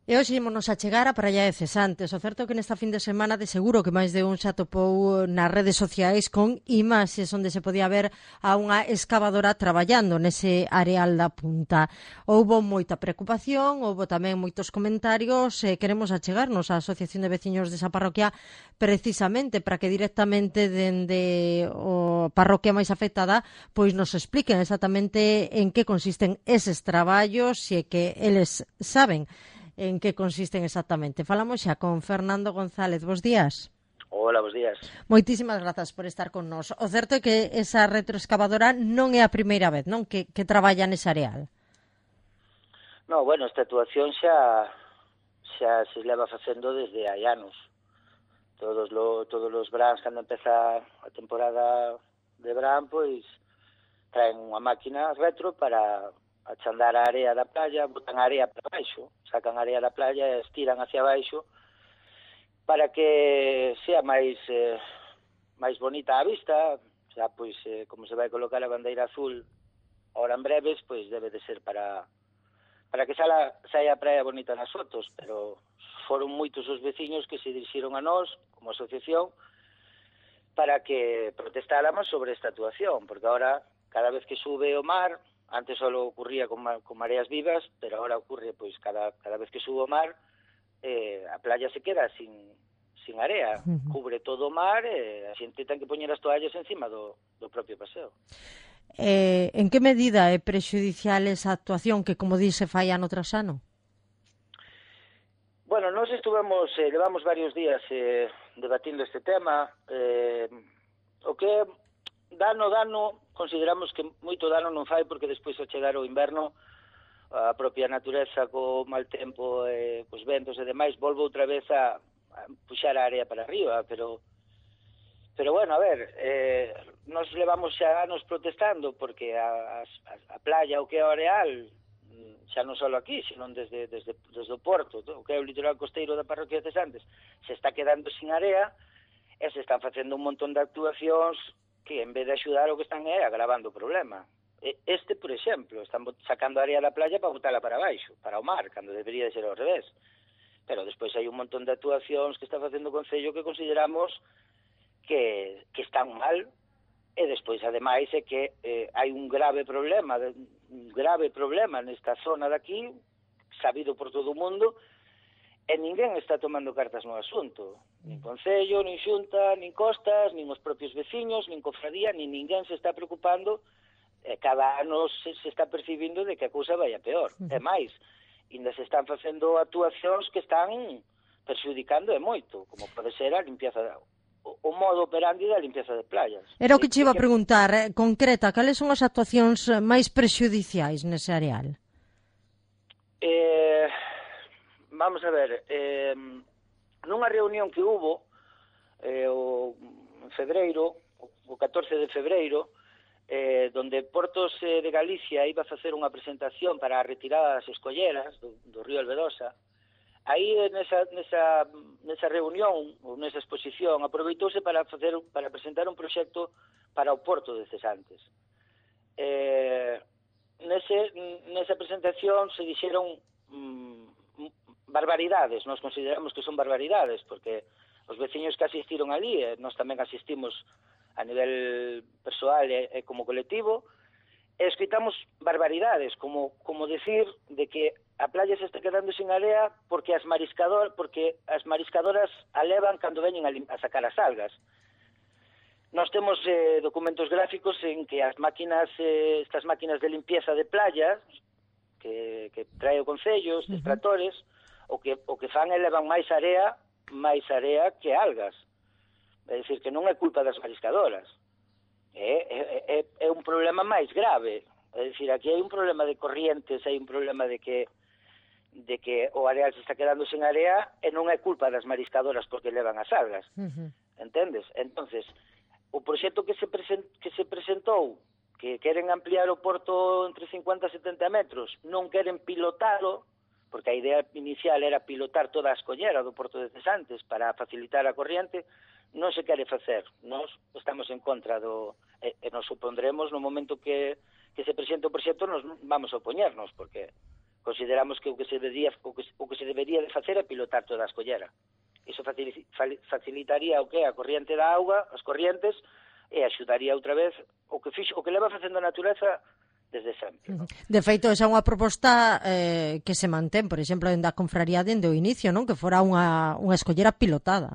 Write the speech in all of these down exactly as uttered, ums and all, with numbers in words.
E hoxe ímonos a chegar a Praia de Cesantes. O certo é que nesta fin de semana de seguro que máis de un xa topou nas redes sociais con imaxes onde se podía ver a unha excavadora traballando nese areal da punta. Houbo moita preocupación, houbo tamén moitos comentarios e queremos achegarnos á Asociación de Veciños desa parroquia precisamente para que directamente dende o parroquia máis afectada pois nos expliquen exactamente en que consisten eses traballos e que eles saben en que consisten exactamente. Falamos xa con Fernando González. Bos días. Hola, bos días. Moitísimas grazas por estar con nós. O certo é que esa retroexcavadora non é a primeira vez, non, que, que traballa nese areal. No, bueno, esta actuación xa xa se leva facendo desde hai anos. Todos lo, todos os verans, cando empeza a temporada de verán, pois traen unha máquina retro para achandar a area da playa, botan a area para baixo, sacan a area da playa e estiran hacia baixo para que sea máis eh, máis bonita a vista. Xa, pois, eh, como se vai colocar a bandeira azul ahora en breves, pois debe de ser para para que sala, saia a praia bonita nas fotos, pero foron moitos os veciños que se dirixiron a nós, como asociación, para que protestáramos sobre esta actuación, porque ahora, cada vez que sube o mar, antes só ocurría con, con mareas vivas, pero ahora ocurre, pois, cada, cada vez que sube o mar, eh, a playa se queda sin, sin area, uh-huh. Cubre todo o mar e a xente ten que poñer as toallas encima do, do propio paseo. Eh, en que medida é prexudicial esa actuación que, como dice, fai ano tras ano? Bueno, nós estuvemos, eh, levamos varios días eh, debatindo este tema. Eh, o que dano, dano, consideramos que moito dano non fai, porque despois ao chegar o inverno a propia natureza co mal tempo e cos ventos e demais volve outra vez a, a puxar a área para arriba, pero pero bueno, a ver, eh, nos levamos xa anos protestando porque a, a, a playa, o que é o areal, xa non só aquí, sino desde, desde, desde o porto, o que é o litoral costeiro da parroquia de Cesantes, se está quedando sin area e se están facendo un montón de actuacións que en vez de axudar o que están é agravando o problema. Este, por exemplo, están sacando a área da playa para botala para baixo, para o mar, cando debería de ser ao revés. Pero despois hai un montón de actuacións que está facendo o Concello que consideramos que, que están mal, e despois, ademais, é que eh, hai un grave problema, un grave problema nesta zona de aquí, sabido por todo o mundo, e ninguén está tomando cartas no asunto. Nin Concello, nin Xunta, nin Costas, nin os propios veciños, nin Cofradía, nin ninguén se está preocupando, e cada ano se, se está percibindo de que a cousa vai a peor. Uh-huh. E máis, ainda se están facendo actuacións que están perxudicando e moito, como pode ser a limpieza de auga. O modo operandi da limpieza de playas. Era o que che iba a preguntar, eh, concreta, cales son as actuacións máis prexudiciais nese areal? Eh, vamos a ver, eh, nunha reunión que hubo eh, o, en febreiro, o catorce de febreiro, eh, donde Portos eh, de Galicia iba a facer unha presentación para a retirada das escolleras do, do río Albedosa. Aí, nesa, nesa, nesa reunión, ou nesa exposición, aproveitouse para facer para presentar un proxecto para o Porto de Cesantes. Eh, nese, nesa presentación se dixeron mm, barbaridades, nós consideramos que son barbaridades, porque os veciños que asistiron ali, e nós tamén asistimos a nivel persoal e, e como colectivo, e escoitamos barbaridades, como, como decir de que a playa se está quedando sin area porque as mariscador, porque as mariscadoras a levan cando veñen a, a sacar as algas. Nós temos eh, documentos gráficos en que as máquinas, eh, estas máquinas de limpieza de playas que, que trae o Concello, estes tractores, o que, o que fan é levan máis area, máis area que algas. É dicir, que non é culpa das mariscadoras. É, é, é un problema máis grave. É dicir, aquí hai un problema de corrientes, hai un problema de que de que o areal se está quedando sin area e non é culpa das mariscadoras porque levan as algas. Uh-huh. Entendes? Entonces, o proxecto que se, present, que se presentou, que queren ampliar o porto entre cincuenta e setenta metros, non queren pilotalo, porque a idea inicial era pilotar toda a escollera do porto de Cesantes para facilitar a corriente, non se quere facer. Nós estamos en contra do... E, e nos opondremos no momento que, que se presente o proxecto, nos vamos a opoñernos, porque consideramos que o que se debería, o que, o que se debería de facer é pilotar toda a escollera. Iso facilitaría o que a corriente da auga, as corrientes, e axudaría outra vez o que fixo, o que leva facendo a natureza desde sempre. ¿No? De feito, esa é unha proposta eh, que se mantén, por exemplo, dende a confraría dende o inicio, non? Que fora unha, unha escollera pilotada.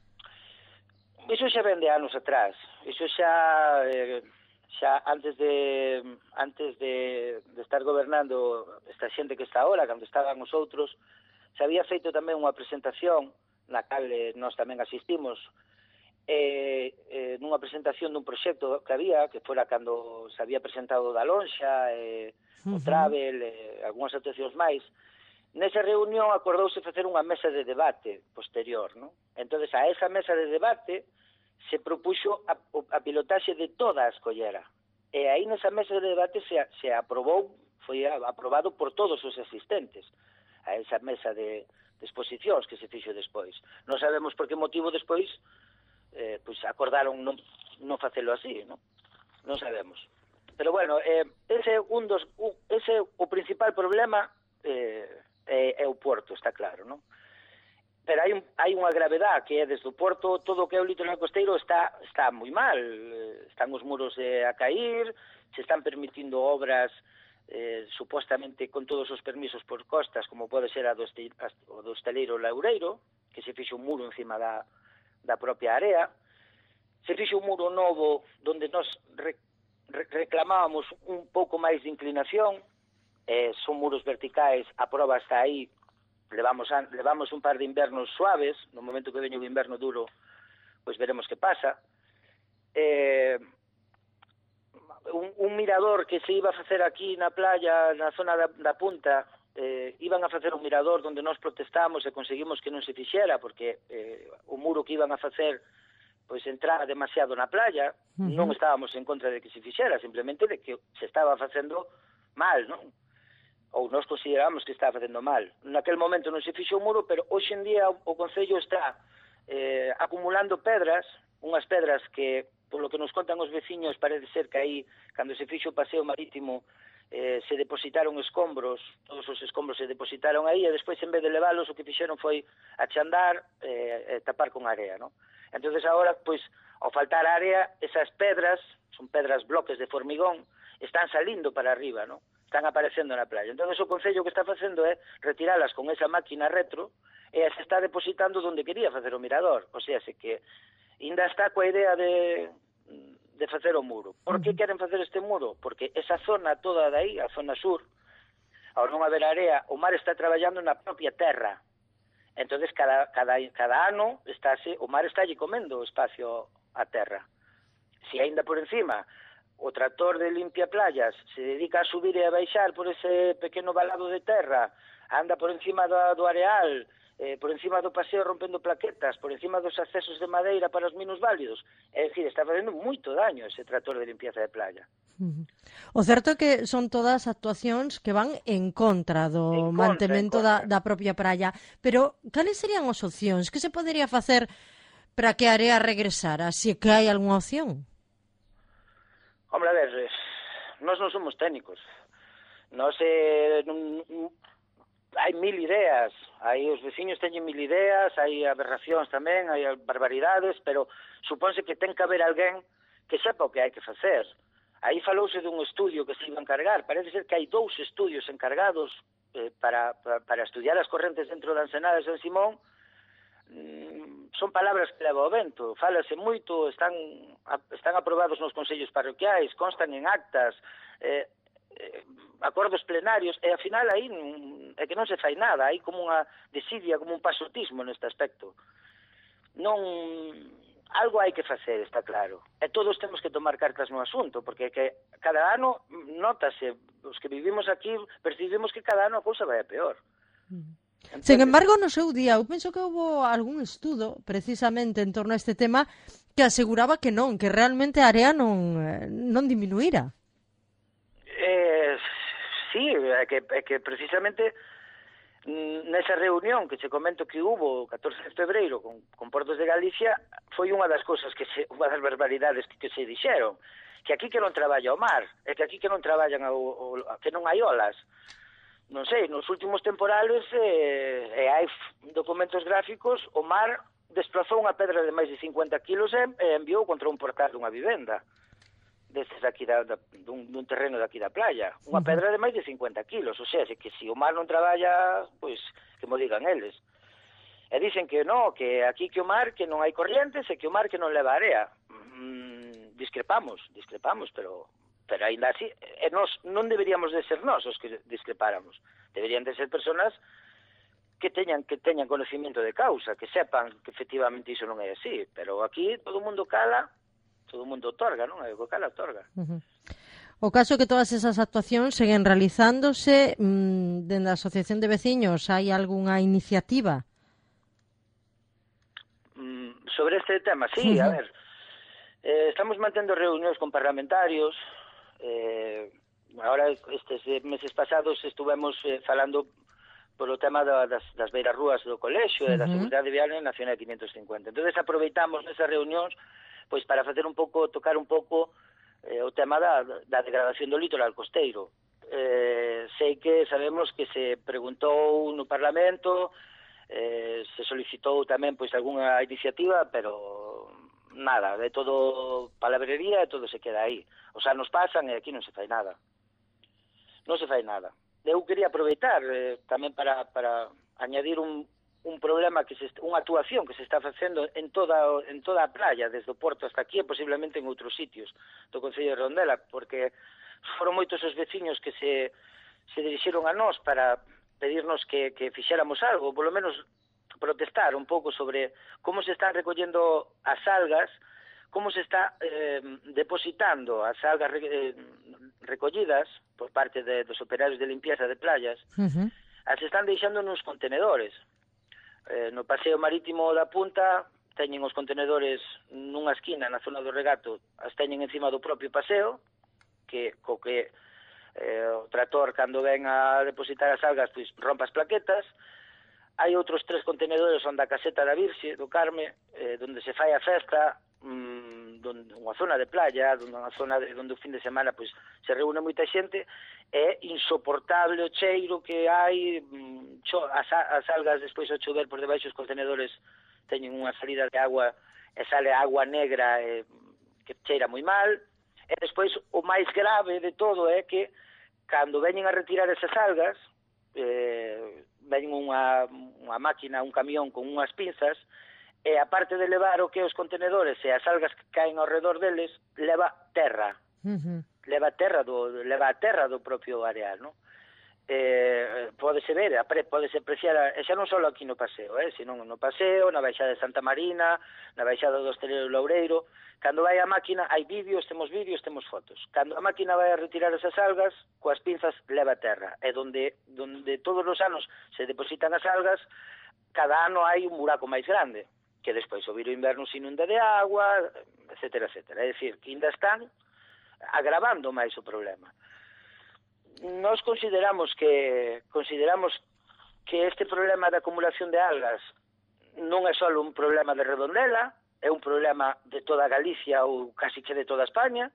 Iso xa ven de anos atrás. Iso xa eh, xa antes de antes de, de estar gobernando esta xente que está ahora, cando estaban os outros, se había feito tamén unha presentación na cal eh, nós tamén asistimos, eh, eh, nunha presentación dun proxecto que había, que fora cando se había presentado da Lonxa, eh, o Travel, eh, algunhas actuacións máis. Nesa reunión acordouse facer unha mesa de debate posterior, non? Entonces, a esa mesa de debate se propuxo a, a pilotaxe de toda a escollera. E aí nesa mesa de debate se, se aprobou, foi aprobado por todos os asistentes a esa mesa de, de exposicións que se fixo despois. Non sabemos por que motivo despois eh, pois acordaron non, non facelo así, non? Non sabemos. Pero bueno, eh, ese un dos un, ese o principal problema eh, é, é o porto, está claro, non? Pero hai, un, hai unha gravedade que é desde o porto, todo o que é o litoral costeiro está, está moi mal. Están os muros eh, a cair, se están permitindo obras eh, supostamente con todos os permisos por costas, como pode ser a do, este, a, o do estaleiro Laureiro, que se fixe un muro encima da, da propia área. Se fixe un muro novo donde nos re, re, reclamábamos un pouco máis de inclinación, eh, son muros verticais, a prova está aí. Levamos, levamos un par de invernos suaves, no momento que veño o inverno duro, pois veremos que pasa. Eh, un, un mirador que se iba a facer aquí na playa, na zona da, da punta, eh, iban a facer un mirador donde nós protestamos e conseguimos que non se fixera, porque eh, o muro que iban a facer pois entraba demasiado na playa, uh-huh. Non estábamos en contra de que se fixera, simplemente de que se estaba facendo mal, non? Ou nós consideramos que está facendo mal. Naquel momento non se fixo o muro, pero hoxe en día o, o Concello está eh, acumulando pedras, unhas pedras que, polo que nos contan os veciños, parece ser que aí, cando se fixo o paseo marítimo, eh, se depositaron escombros, todos os escombros se depositaron aí, e despois, en vez de leválos, o que fixeron foi achandar e eh, tapar con area, non? Entonces agora, pois, ao faltar área, esas pedras, son pedras bloques de formigón, están salindo para arriba, non? Están aparecendo na playa. Entón, o Concello que está facendo é retiralas con esa máquina retro e se está depositando onde quería facer o mirador. O sea, se que ainda está coa idea de, de facer o muro. Por que queren facer este muro? Porque esa zona toda de aí, a zona sur, ao non haber area, o mar está traballando na propia terra. Entonces, cada, cada, cada ano, estáse, o mar está allí comendo o espacio a terra. Se aínda por encima o tractor de limpia playas se dedica a subir e a baixar por ese pequeno valado de terra, anda por encima do, do areal, eh, por encima do paseo rompendo plaquetas, por encima dos accesos de madeira para os minusválidos, é dicir, está facendo moito daño ese tractor de limpieza de playa. Uh-huh. O certo é que son todas actuacións que van en contra do en contra, mantemento da, da propia praia, pero cales serían as opcións? Que se podería facer para que a area regresara, se que hai algunha opción? Hombre, a ver, nós non somos técnicos. Nós eh, non, hai mil ideas, hai os veciños teñen mil ideas, hai aberracións tamén, hai barbaridades, pero supónse que ten que haber alguén que sepa o que hai que facer. Aí falouse dun estudio que se iba a encargar, parece ser que hai dous estudios encargados eh, para, para, para estudiar as correntes dentro da Ensenada de San Simón. Son palabras que leva o vento, fálase moito, están están aprobados nos consellos parroquiais, constan en actas, eh, eh, acordos plenarios, e ao final aí é que non se fai nada, hai como unha desidia, como un pasotismo neste aspecto. Non, algo hai que facer, está claro, e todos temos que tomar cartas no asunto, porque que cada ano, nótase, os que vivimos aquí percibimos que cada ano a cousa vai a peor. Mm. Entonces... Sen embargo, no seu día, eu penso que houve algún estudo precisamente en torno a este tema que aseguraba que non, que realmente a área non, non diminuíra. Eh, sí, é que, é que precisamente nesa reunión que se comento que hubo o catorce de febreiro con, con Portos de Galicia, foi unha das cousas que se, unha das barbaridades que, que se dixeron, que aquí que non traballa o mar, é que aquí que non traballan o, o, que non hai olas. non sei, nos últimos temporales eh, e hai documentos gráficos, o mar desplazou unha pedra de máis de cincuenta kilos e, e enviou contra un portal dunha vivenda destes aquí da, da, dun, dun terreno daqui da playa, unha uh-huh. pedra de máis de cincuenta kilos, o sea, que se o mar non traballa, pois, que mo digan eles. E dicen que no, que aquí que o mar, que non hai corrientes, e que o mar que non leva area. Mm, discrepamos, discrepamos, pero pero ainda así, e nos non deberíamos de ser nós os que discrepáramos. Deberían de ser personas que teñan que teñan conocimiento de causa, que sepan que efectivamente iso non é así, pero aquí todo o mundo cala, todo o mundo otorga, non? O que cala otorga. Uh-huh. O caso é que todas esas actuacións seguen realizándose, mmm, dende a Asociación de Veciños, hai algunha iniciativa? Mm, sobre este tema, sí, uh-huh. a ver, eh, estamos mantendo reunións con parlamentarios, eh, agora estes meses pasados estuvemos eh, falando polo tema da, das, das beirarrúas do colexio e uh-huh. da seguridade vial en Nacional quinientos cincuenta. Entonces aproveitamos nesas reunións pois para facer un pouco, tocar un pouco eh, o tema da, da degradación do litoral costeiro. Eh, sei que sabemos que se preguntou no Parlamento, eh, se solicitou tamén pois algunha iniciativa, pero nada, de todo palabrería e todo se queda aí. O sea, nos pasan e aquí non se fai nada. Non se fai nada. Eu quería aproveitar eh, tamén para, para añadir un, un problema, que se, unha actuación que se está facendo en toda, en toda a playa, desde o Porto hasta aquí e posiblemente en outros sitios do Concello de Redondela, porque foron moitos os veciños que se, se dirixeron a nós para pedirnos que, que fixéramos algo, polo menos protestar un pouco sobre como se están recollendo as algas, como se está eh, depositando as algas eh, recollidas por parte de, dos operarios de limpieza de playas, uh-huh. as están deixando nos contenedores. Eh, no paseo marítimo da Punta teñen os contenedores nunha esquina na zona do regato, as teñen encima do propio paseo, que co que eh, o trator cando ven a depositar as algas pois rompe as plaquetas. Hai outros tres contenedores onde a caseta da Virxe do Carme, eh, onde se fai a festa, mmm, donde, unha zona de playa, donde unha zona de, onde o fin de semana pois, se reúne moita xente, é insoportable o cheiro que hai, mmm, cho, as, as algas despois ao chover por debaixo os contenedores teñen unha salida de agua e sale agua negra eh, que cheira moi mal, e despois o máis grave de todo é que cando veñen a retirar esas algas, eh, ven unha, unha máquina, un camión con unhas pinzas, e a parte de levar o que os contenedores e as algas que caen ao redor deles, leva terra. Uh-huh. Leva terra do leva a terra do propio areal, non? Eh, pódese ver, pódese apreciar, e xa non só aquí no paseo, eh, senón no paseo, na baixada de Santa Marina, na baixada do Hostelero Loureiro. Cando vai a máquina, hai vídeos, temos vídeos, temos fotos. Cando a máquina vai a retirar esas algas, coas pinzas leva terra. E donde, donde todos os anos se depositan as algas, cada ano hai un buraco máis grande, que despois o viro inverno se inunda de agua, etcétera, etcétera. É dicir, que ainda están agravando máis o problema. Nós consideramos que consideramos que este problema da acumulación de algas non é só un problema de Redondela, é un problema de toda Galicia ou casi que de toda España.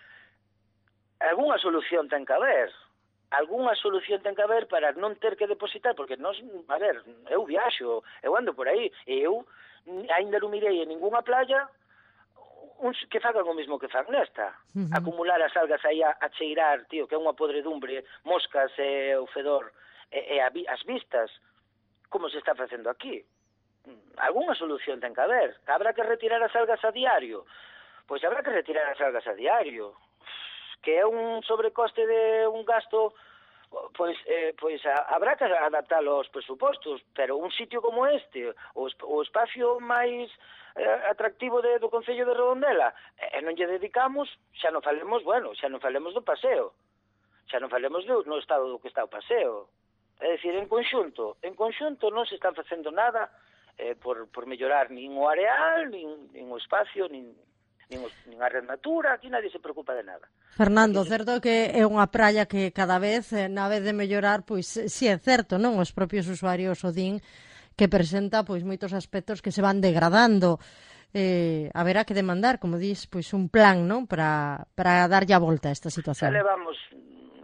Algúnha solución ten que haber. Algúnha solución ten que haber para non ter que depositar, porque nós, a ver, eu viaxo, eu ando por aí, e eu ainda non mirei en ninguna playa uns que fagan o mesmo que fan nesta. Uh-huh. Acumular as algas aí a, a cheirar, tío, que é unha podredumbre, moscas e o fedor, e, e a, as vistas, como se está facendo aquí. Algúnha solución ten que haber. Habrá que retirar as algas a diario? Pois habrá que retirar as algas a diario. Que é un sobrecoste de un gasto, pois, eh, pois a, habrá que adaptalo aos presupostos, pero un sitio como este, o, o espacio máis eh, atractivo de, do Concello de Redondela, e eh, non lle dedicamos, xa non falemos, bueno, xa non falemos do paseo, xa non falemos do, no estado do que está o paseo. É dicir, en conxunto, en conxunto non se están facendo nada eh, por, por mellorar nin o areal, nin, nin o espacio, nin, nin, os, nin a rednatura, aquí nadie se preocupa de nada. Fernando, aquí certo que é unha praia que cada vez, na vez de mellorar, pois si é certo, non? Os propios usuarios o din, que presenta pois moitos aspectos que se van degradando. Eh, haberá que demandar, como dis, pois un plan, non, para para darlle a volta a esta situación. Xa levamos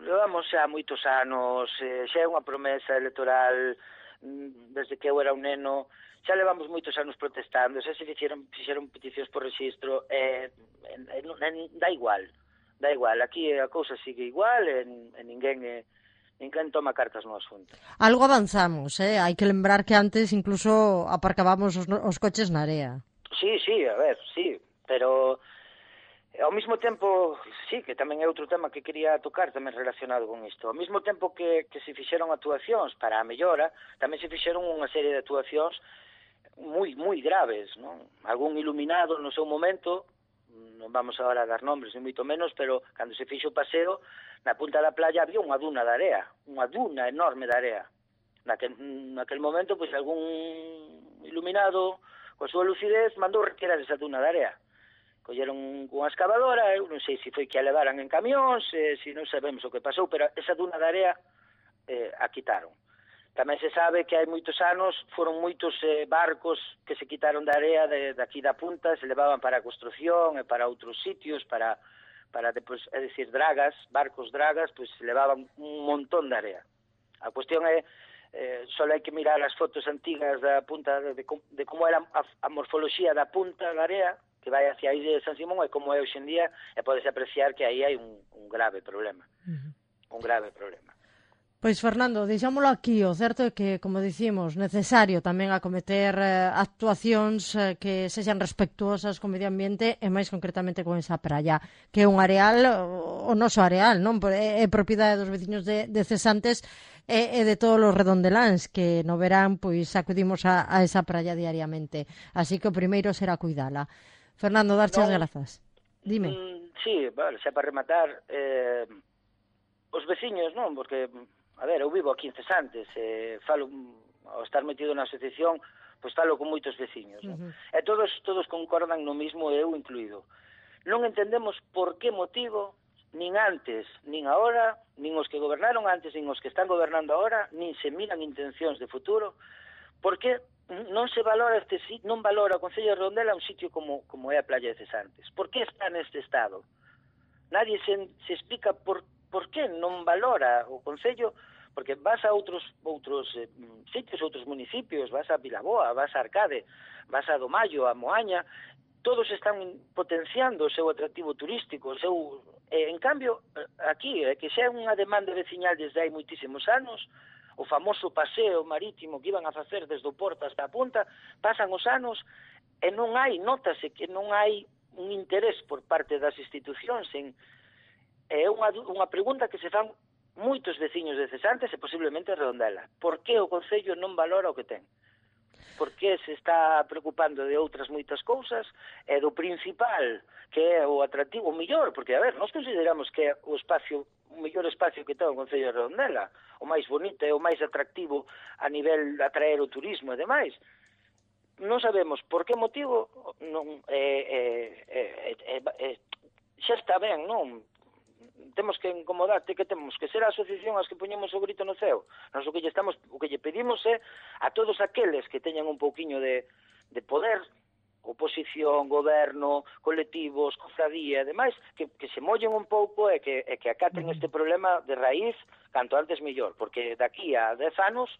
levamos xa moitos anos, eh, xa é unha promesa electoral desde que eu era un neno, xa levamos moitos anos protestando, xa se fixeron, fixeron peticións por registro, eh, en, en, en, dá igual, dá igual, aquí a cousa sigue igual, en, en ninguén é... ninguén toma cartas no asunto. Algo avanzamos, eh? Hai que lembrar que antes incluso aparcábamos os, os coches na area. Sí, sí, a ver, sí, pero ao mesmo tempo, sí, que tamén é outro tema que quería tocar tamén relacionado con isto. Ao mesmo tempo que, que se fixeron actuacións para a mellora, tamén se fixeron unha serie de actuacións moi, moi graves, non? Algún iluminado no seu momento, non vamos agora a dar nombres, ni moito menos, pero cando se fixo o paseo, na punta da playa había unha duna de area, unha duna enorme de area. Naquel, naquel momento, pois, algún iluminado, coa súa lucidez, mandou retirar esa duna de area. Colleron unha excavadora, eu non sei se foi que a levaran en camións, eh, se non sabemos o que pasou, pero esa duna de area eh, a quitaron. Tamén se sabe que hai moitos anos foron moitos eh, barcos que se quitaron da area de, de aquí da punta, se levaban para a construción e para outros sitios, para... para depois, é dicir, dragas, barcos dragas, pois se levaban un montón de area. A cuestión é, eh, só hai que mirar as fotos antigas da punta, de, de, de como era a, a morfoloxía da punta da area, que vai hacia a illa de San Simón, e como é hoxe en día, e podes apreciar que aí hai un, un grave problema. Uh-huh. Un grave problema. Pois, Fernando, deixámolo aquí. O certo é que, como dicimos, necesario tamén acometer eh, actuacións eh, que sexan respectuosas con o medio ambiente e máis concretamente con esa praia, que é un areal, o noso areal, non? É, é propiedade dos veciños de, de Cesantes e, e de todos os redondeláns que no verán pois acudimos a, a esa praia diariamente. Así que o primeiro será cuidala. Fernando, darche as grazas. Dime. Mm, sí, vale, xa para rematar, eh, os veciños, non? Porque... A ver, eu vivo aquí en Cesantes, eh, falo, ao estar metido na asociación, pois falo con moitos veciños, non? Uh-huh. E todos todos concordan no mismo, eu incluído. Non entendemos por que motivo, nin antes, nin agora, nin os que gobernaron antes, nin os que están gobernando agora, nin se miran intencións de futuro, por que non se valora este sitio, non valora o Concello de Redondela un sitio como, como é a playa de Cesantes. Por que está neste estado? Nadie se, se explica por por que non valora o Concello, porque vas a outros outros eh, sitios, outros municipios, vas a Vilaboa, vas a Arcade, vas a Domallo, a Moaña, todos están potenciando o seu atractivo turístico, o seu... Eh, en cambio, aquí, eh, que xa é unha demanda veciñal desde hai moitísimos anos, o famoso paseo marítimo que iban a facer desde o Porto hasta a Punta, pasan os anos e non hai, notase que non hai un interés por parte das institucións en... É unha, unha pregunta que se fan moitos veciños de Cesantes e posiblemente Redondela. Por que o Concello non valora o que ten? Por que se está preocupando de outras moitas cousas e do principal, que é o atractivo, o mellor? Porque, a ver, nós consideramos que é o espacio, o mellor espacio que ten o Concello de Redondela, o máis bonito e o máis atractivo a nivel de atraer o turismo e demais. Non sabemos por que motivo, non, eh, eh, eh, eh, eh, xa está ben, non? Temos que incomodarte, que temos que ser a asociación as que poñemos o grito no ceo. Nós o que lle estamos, o que lle pedimos é a todos aqueles que teñan un pouquiño de, de poder, oposición, goberno, colectivos, cofradía e demais, que, que se mollen un pouco e que, e que acaten este problema de raíz canto antes mellor, porque daqui a dez anos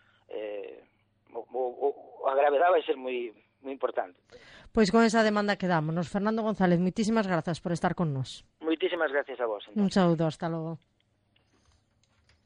eh, o, o, a gravedade vai ser moi, moi importante. Pois con esa demanda quedámonos. Fernando González, moitísimas grazas por estar con nós. Moitísimas gracias a vos. Entonces. Un saúdo, hasta logo.